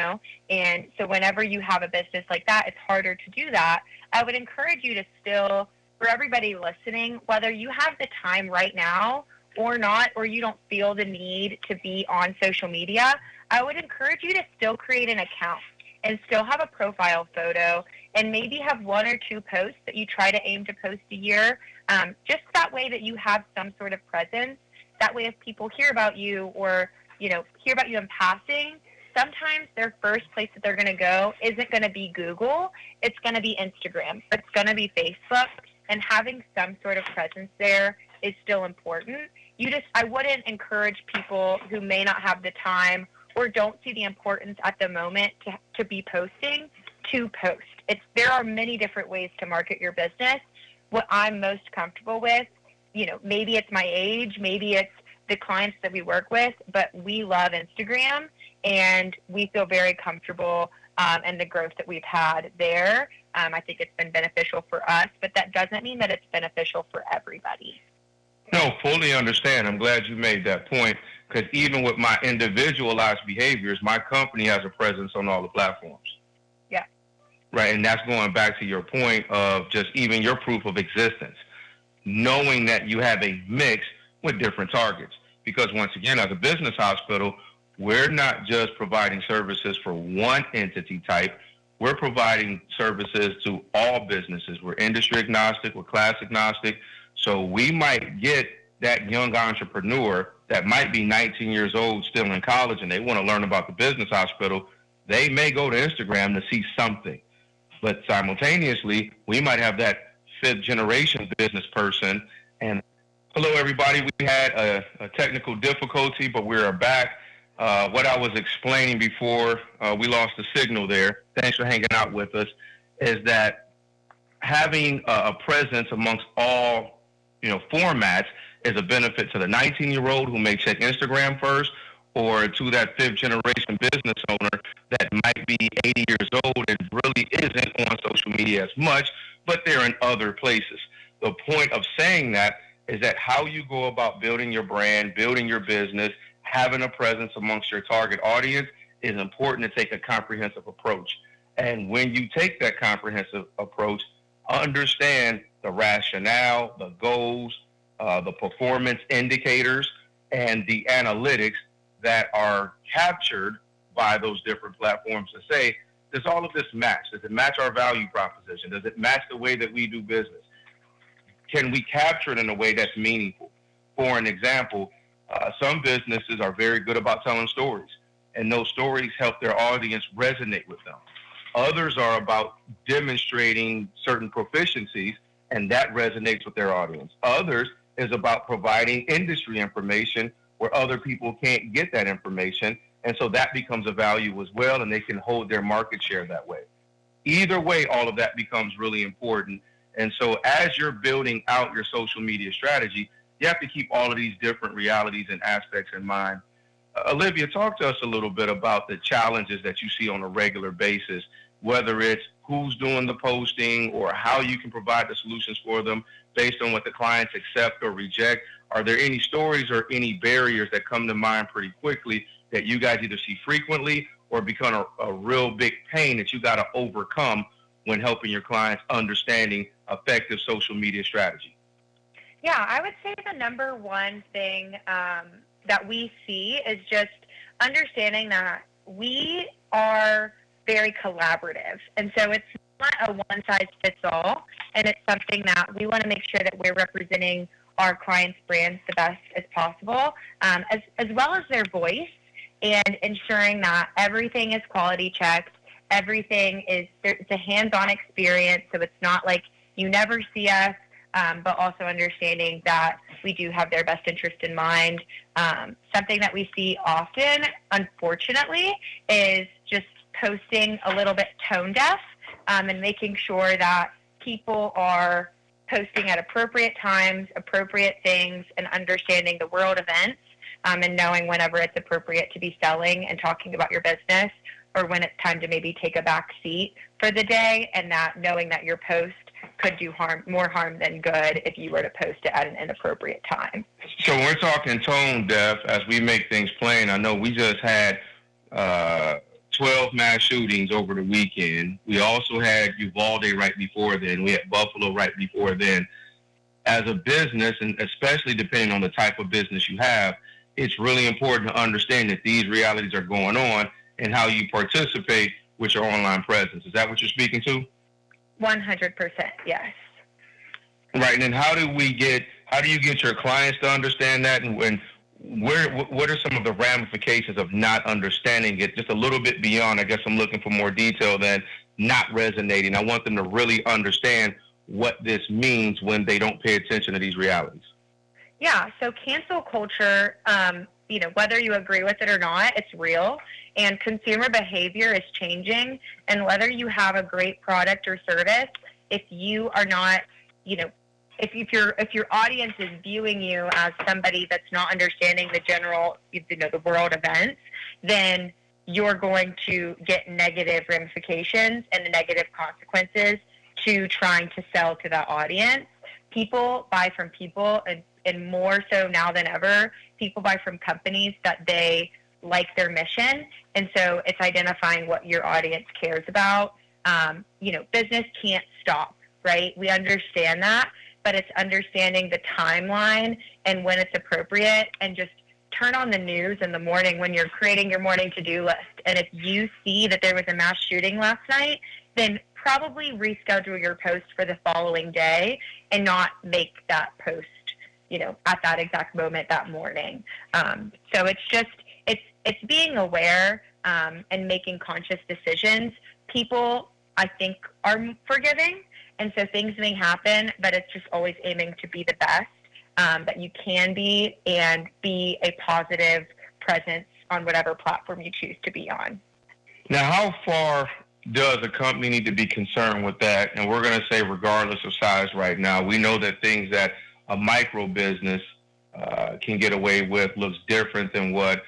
And so whenever you have a business like that, it's harder to do that. I would encourage you to still, for everybody listening, whether you have the time right now or not, or you don't feel the need to be on social media, I would encourage you to still create an account and still have a profile photo and maybe have 1 or 2 posts that you try to aim to post a year, just that way that you have some sort of presence. That way if people hear about you or, hear about you in passing, sometimes their first place that they're going to go isn't going to be Google. It's going to be Instagram. It's going to be Facebook. And having some sort of presence there is still important. I wouldn't encourage people who may not have the time or don't see the importance at the moment to be posting to post. There are many different ways to market your business. What I'm most comfortable with, maybe it's my age, maybe it's the clients that we work with, but we love Instagram and we feel very comfortable and the growth that we've had there. I think it's been beneficial for us, but that doesn't mean that it's beneficial for everybody. No, fully understand. I'm glad you made that point, because even with my individualized behaviors, my company has a presence on all the platforms. Yeah. Right, and that's going back to your point of just even your proof of existence, knowing that you have a mix with different targets. Because once again, as a business hospital, we're not just providing services for one entity type. We're providing services to all businesses. We're industry agnostic, we're class agnostic. So we might get that young entrepreneur that might be 19 years old, still in college, and they want to learn about the business hospital. They may go to Instagram to see something. But simultaneously, we might have that 5th generation business person. And hello, everybody. We had a technical difficulty, but we're back. What I was explaining before we lost the signal there, thanks for hanging out with us, is that having a presence amongst all formats is a benefit to the 19-year-old who may check Instagram first, or to that 5th generation business owner that might be 80 years old and really isn't on social media as much, but they're in other places. The point of saying that is that how you go about building your brand, building your business, having a presence amongst your target audience is important to take a comprehensive approach. And when you take that comprehensive approach, understand the rationale, the goals, the performance indicators, and the analytics that are captured by those different platforms to say, does all of this match? Does it match our value proposition? Does it match the way that we do business? Can we capture it in a way that's meaningful? For an example, some businesses are very good about telling stories, and those stories help their audience resonate with them. Others are about demonstrating certain proficiencies, and that resonates with their audience. Others is about providing industry information where other people can't get that information, and so that becomes a value as well, and they can hold their market share that way. Either way, all of that becomes really important. And so as you're building out your social media strategy, you have to keep all of these different realities and aspects in mind. Olivia, talk to us a little bit about the challenges that you see on a regular basis, whether it's who's doing the posting or how you can provide the solutions for them based on what the clients accept or reject. Are there any stories or any barriers that come to mind pretty quickly that you guys either see frequently or become a real big pain that you got to overcome when helping your clients understanding effective social media strategy? Yeah, I would say the number one thing that we see is just understanding that we are very collaborative. And so it's not a one-size-fits-all, and it's something that we want to make sure that we're representing our clients' brands the best as possible, as well as their voice, and ensuring that everything is quality checked, everything is, it's a hands-on experience, so it's not like you never see us, but also understanding that we do have their best interest in mind. Something that we see often, unfortunately, is just posting a little bit tone deaf, and making sure that people are posting at appropriate times, appropriate things, and understanding the world events, and knowing whenever it's appropriate to be selling and talking about your business, or when it's time to maybe take a back seat for the day, and that knowing that your post could do more harm than good if you were to post it at an inappropriate time. So when we're talking tone deaf, as we make things plain, I know we just had 12 mass shootings over the weekend. We also had Uvalde right before then. We had Buffalo right before then. As a business, and especially depending on the type of business you have, it's really important to understand that these realities are going on and how you participate with your online presence. Is that what you're speaking to? 100%, yes. Right, and then how do you get your clients to understand that, and what are some of the ramifications of not understanding it just a little bit beyond? I guess I'm looking for more detail than not resonating. I want them to really understand what this means when they don't pay attention to these realities. Yeah, so cancel culture, whether you agree with it or not, it's real, and consumer behavior is changing. And whether you have a great product or service, if you are not, if your audience is viewing you as somebody that's not understanding the general, the world events, then you're going to get negative ramifications and negative consequences to trying to sell to that audience. People buy from people, and more so now than ever, people buy from companies that they like their mission. And so it's identifying what your audience cares about. Business can't stop, right? We understand that, but it's understanding the timeline and when it's appropriate, and just turn on the news in the morning when you're creating your morning to-do list. And if you see that there was a mass shooting last night, then probably reschedule your post for the following day and not make that post, at that exact moment that morning. So it's being aware and making conscious decisions. People, I think, are forgiving, and so things may happen, but it's just always aiming to be the best that you can be, and be a positive presence on whatever platform you choose to be on. Now, how far does a company need to be concerned with that? And we're going to say regardless of size right now. We know that things that a micro business can get away with looks different than what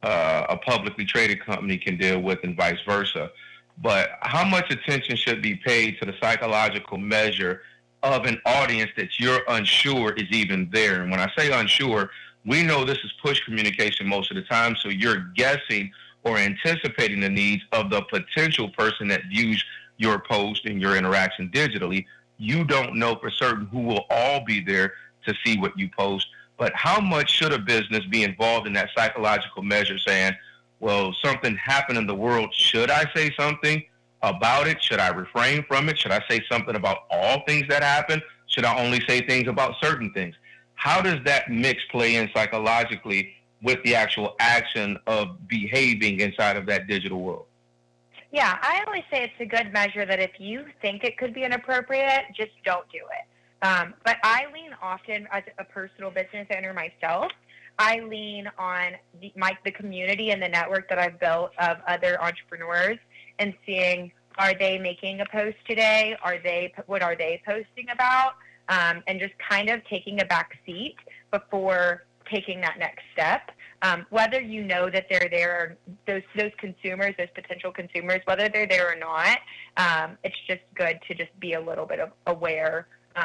a publicly traded company can deal with, and vice versa. But how much attention should be paid to the psychological measure of an audience that you're unsure is even there? And when I say unsure, we know this is push communication most of the time, so you're guessing or anticipating the needs of the potential person that views your post and your interaction digitally. You don't know for certain who will all be there to see what you post. But how much should a business be involved in that psychological measure, saying, well, something happened in the world. Should I say something about it? Should I refrain from it? Should I say something about all things that happen? Should I only say things about certain things? How does that mix play in psychologically with the actual action of behaving inside of that digital world? Yeah, I always say it's a good measure that if you think it could be inappropriate, just don't do it. But I lean often, as a personal business owner myself, I lean on the community and the network that I've built of other entrepreneurs, and seeing, are they making a post today? What are they posting about? And just kind of taking a back seat before taking that next step. Whether you know that they're there, those consumers, those potential consumers, whether they're there or not, it's just good to just be a little bit aware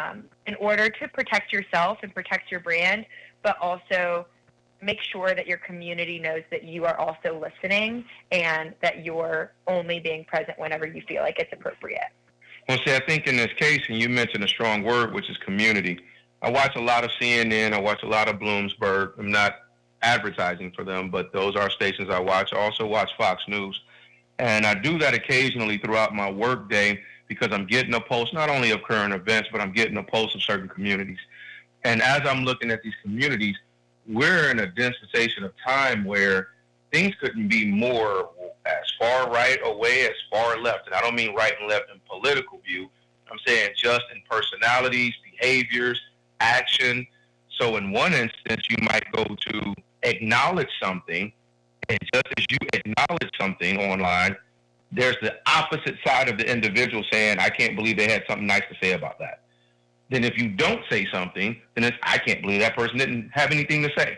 in order to protect yourself and protect your brand, but also make sure that your community knows that you are also listening and that you're only being present whenever you feel like it's appropriate. Well, see, I think in this case, and you mentioned a strong word, which is community. I watch a lot of CNN. I watch a lot of Bloomberg. I'm not advertising for them, but those are stations I watch. I also watch Fox News. And I do that occasionally throughout my work day, because I'm getting a pulse not only of current events, but I'm getting a pulse of certain communities. And as I'm looking at these communities, we're in a dispensation of time where things couldn't be more as far right away as far left. And I don't mean right and left in political view. I'm saying just in personalities, behaviors, action. So in one instance, you might go to acknowledge something, and just as you acknowledge something online, there's the opposite side of the individual saying, I can't believe they had something nice to say about that. Then if you don't say something, then it's, I can't believe that person didn't have anything to say.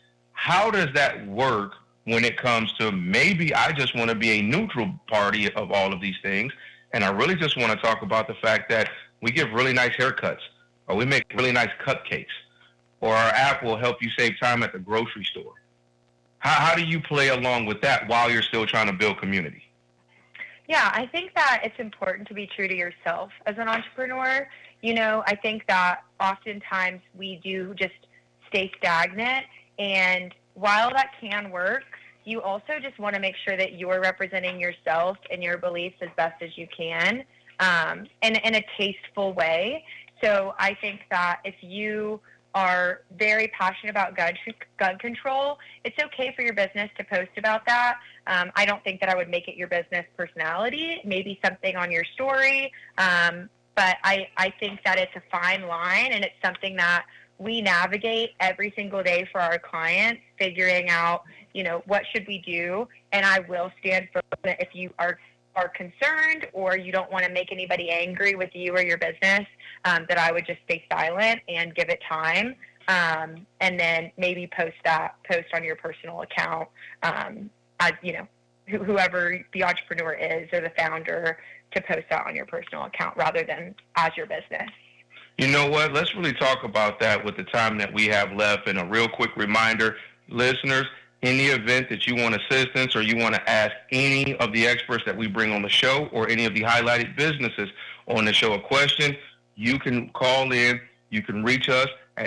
How does that work when it comes to, maybe I just want to be a neutral party of all of these things, and I really just want to talk about the fact that we give really nice haircuts, or we make really nice cupcakes, or our app will help you save time at the grocery store. How do you play along with that while you're still trying to build community? Yeah, I think that it's important to be true to yourself as an entrepreneur. I think that oftentimes we do just stay stagnant, and while that can work, you also just want to make sure that you're representing yourself and your beliefs as best as you can, in a tasteful way. So I think that if you are very passionate about gun control, it's okay for your business to post about that. I don't think that I would make it your business personality, maybe something on your story. But I think that it's a fine line, and it's something that we navigate every single day for our clients, figuring out, what should we do. And I will stand for it if you are concerned or you don't want to make anybody angry with you or your business, that I would just stay silent and give it time. And then maybe post on your personal account, as, whoever the entrepreneur is or the founder, to post that on your personal account rather than as your business. You know what? Let's really talk about that with the time that we have left. And a real quick reminder, listeners, in the event that you want assistance or you want to ask any of the experts that we bring on the show or any of the highlighted businesses on the show a question, you can call in. You can reach us at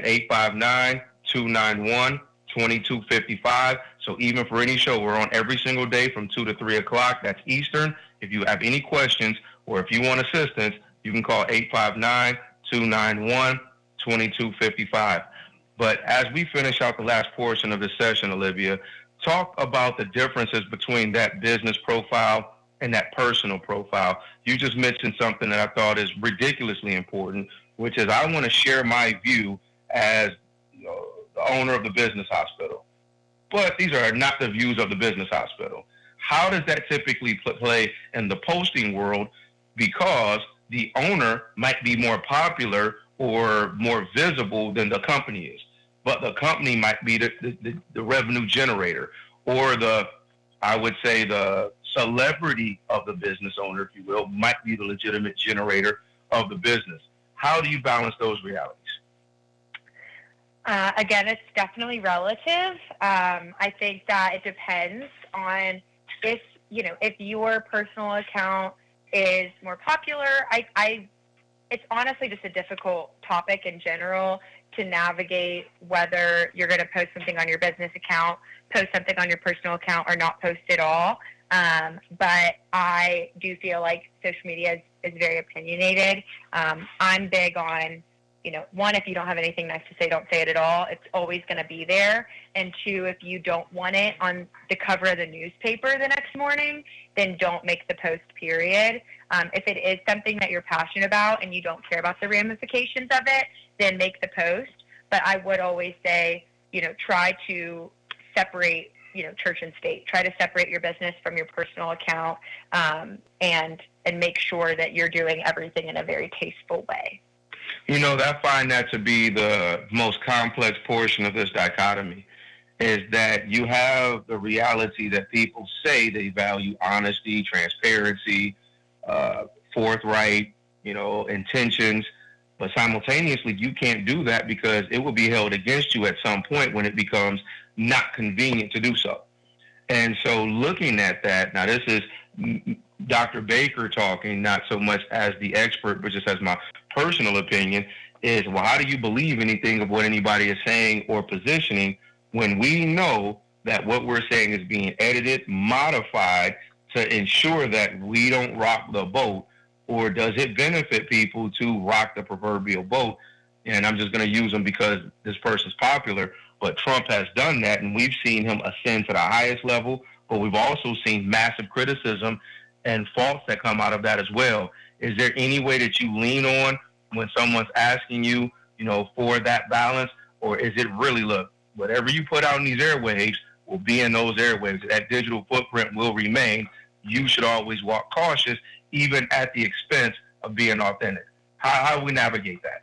859-291-2255. So even for any show, we're on every single day from 2 to 3 o'clock. That's Eastern. If you have any questions or if you want assistance, you can call 859-291-2255. But as we finish out the last portion of this session, Olivia, talk about the differences between that business profile and that personal profile. You just mentioned something that I thought is ridiculously important, which is I want to share my view as the owner of the business hospital. But these are not the views of the business hospital. How does that typically play in the posting world? Because the owner might be more popular or more visible than the company is. But the company might be the revenue generator or the celebrity of the business owner, if you will, might be the legitimate generator of the business. How do you balance those realities? Again, it's definitely relative. I think that it depends on if your personal account is more popular. It's honestly just a difficult topic in general to navigate whether you're going to post something on your business account, post something on your personal account, or not post at all. But I do feel like social media is very opinionated. I'm big on, one, if you don't have anything nice to say, don't say it at all. It's always going to be there. And two, if you don't want it on the cover of the newspaper the next morning, then don't make the post, period. If it is something that you're passionate about and you don't care about the ramifications of it, then make the post. But I would always say, try to separate, church and state. Try to separate your business from your personal account, and make sure that you're doing everything in a very tasteful way. I find that to be the most complex portion of this dichotomy, is that you have the reality that people say they value honesty, transparency, forthright, intentions, but simultaneously you can't do that because it will be held against you at some point when it becomes not convenient to do so. And so looking at that, now this is Dr. Baker talking, not so much as the expert, but just as my personal opinion, is, well, how do you believe anything of what anybody is saying or positioning when we know that what we're saying is being edited, modified to ensure that we don't rock the boat? Or does it benefit people to rock the proverbial boat? And I'm just going to use them because this person's popular, but Trump has done that, and we've seen him ascend to the highest level, but we've also seen massive criticism and faults that come out of that as well. Is there any way that you lean on when someone's asking you, for that balance? Or is it really, look, whatever you put out in these airwaves will be in those airwaves. That digital footprint will remain. You should always walk cautious, even at the expense of being authentic. How do we navigate that?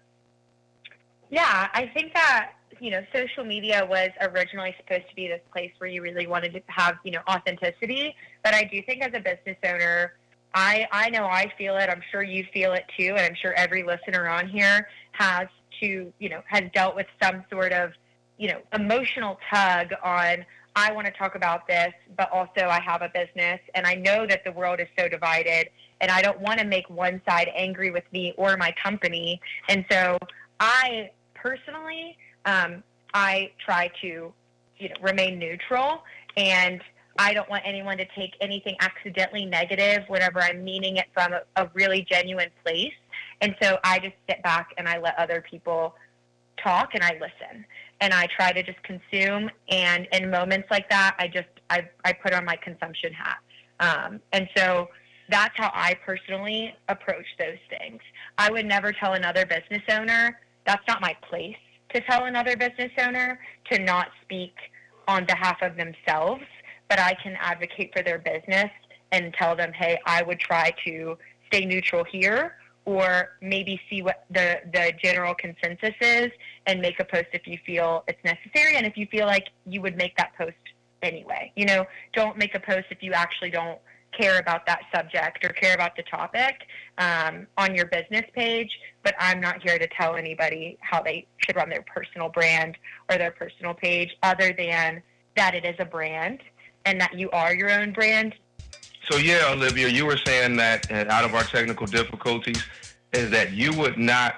Yeah, I think that, social media was originally supposed to be this place where you really wanted to have, authenticity. But I do think as a business owner, I know I feel it. I'm sure you feel it too. And I'm sure every listener on here has dealt with some sort of, emotional tug on, I want to talk about this, but also I have a business, and I know that the world is so divided, and I don't want to make one side angry with me or my company. And so I personally, I try to, remain neutral, and I don't want anyone to take anything accidentally negative whenever I'm meaning it from a really genuine place. And so I just sit back and I let other people talk, and I listen, and I try to just consume. And in moments like that, I put on my consumption hat. And so that's how I personally approach those things. I would never tell another business owner, that's not my place to tell another business owner to not speak on behalf of themselves, but I can advocate for their business and tell them, hey, I would try to stay neutral here, or maybe see what the general consensus is and make a post if you feel it's necessary, and if you feel like you would make that post anyway. Don't make a post if you actually don't care about that subject or care about the topic on your business page, but I'm not here to tell anybody how they should run their personal brand or their personal page, other than that it is a brand and that you are your own brand. So yeah, Olivia, you were saying that out of our technical difficulties is that you would not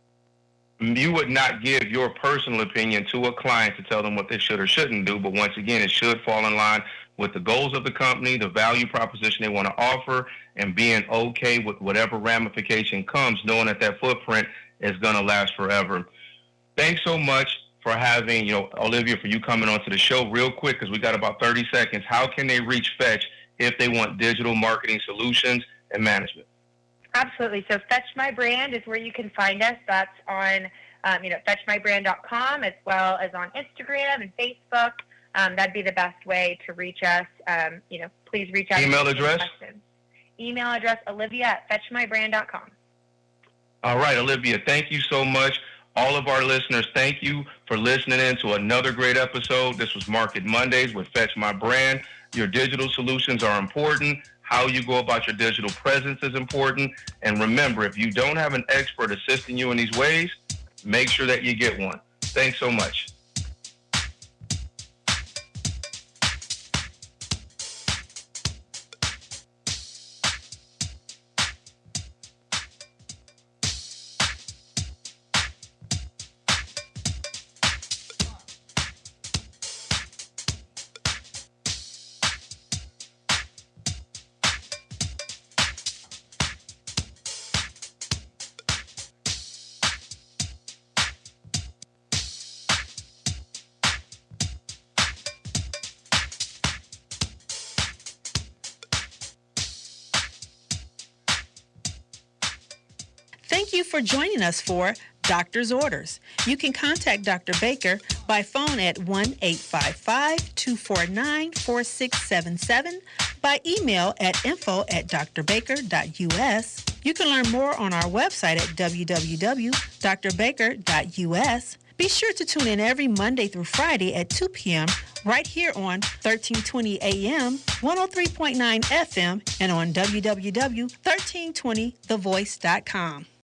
give your personal opinion to a client to tell them what they should or shouldn't do, but once again, it should fall in line with the goals of the company, the value proposition they want to offer, and being okay with whatever ramification comes, knowing that that footprint is going to last forever. Thanks so much for having, Olivia, for you coming onto the show. Real quick, because we got about 30 seconds. How can they reach Fetch if they want digital marketing solutions and management? Absolutely. So Fetch My Brand is where you can find us. That's on, fetchmybrand.com, as well as on Instagram and Facebook. That'd be the best way to reach us. Please reach out. Email address? Email address, olivia@fetchmybrand.com. All right, Olivia, thank you so much. All of our listeners, thank you for listening in to another great episode. This was Market Mondays with Fetch My Brand. Your digital solutions are important. How you go about your digital presence is important. And remember, if you don't have an expert assisting you in these ways, make sure that you get one. Thanks so much. Thank you for joining us for Doctor's Orders. You can contact Dr. Baker by phone at 1-855-249-4677, by email at info@drbaker.us. You can learn more on our website at www.drbaker.us. Be sure to tune in every Monday through Friday at 2 p.m. right here on 1320 AM, 103.9 FM, and on www.1320thevoice.com.